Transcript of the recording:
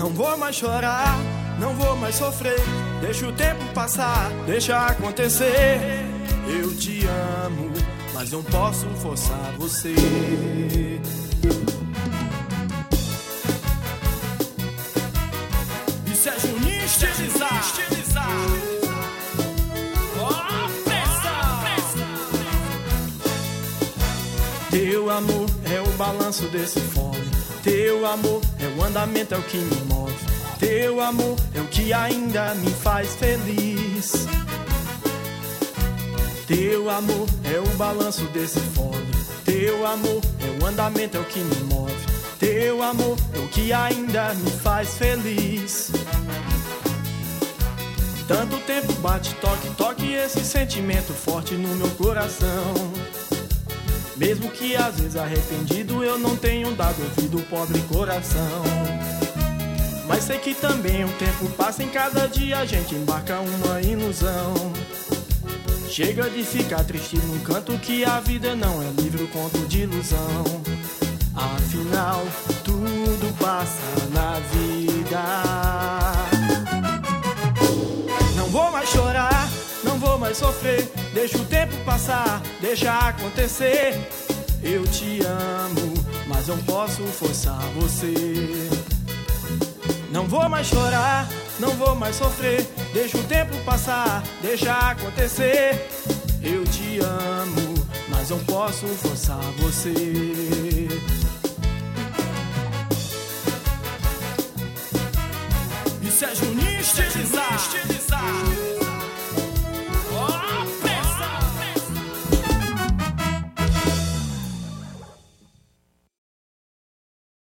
Não vou mais chorar, não vou mais sofrer. Deixa o tempo passar, deixa acontecer. Eu te amo, mas não posso forçar você. Isso é Juninho estilizar. Teu amor é o balanço desse fole. Teu amor é o andamento, é o que me move. Teu amor é o que ainda me faz feliz. Teu amor é o balanço desse fole. Teu amor é o andamento, é o que me move. Teu amor é o que ainda me faz feliz. Tanto tempo bate, toque, toque esse sentimento forte no meu coração. Mesmo que às vezes arrependido eu não tenho dado ouvido ao pobre coração. Mas sei que também o tempo passa, em cada dia a gente embarca uma ilusão. Chega de ficar triste num canto, que a vida não é livro, conto de ilusão. Afinal, tudo passa na vida. Não vou mais chorar, não vou mais sofrer. Deixa o tempo passar, deixa acontecer. Eu te amo, mas não posso forçar você. Não vou mais chorar, não vou mais sofrer. Deixa o tempo passar, deixa acontecer. Eu te amo, mas não posso forçar você. Isso é Juninho estilizar.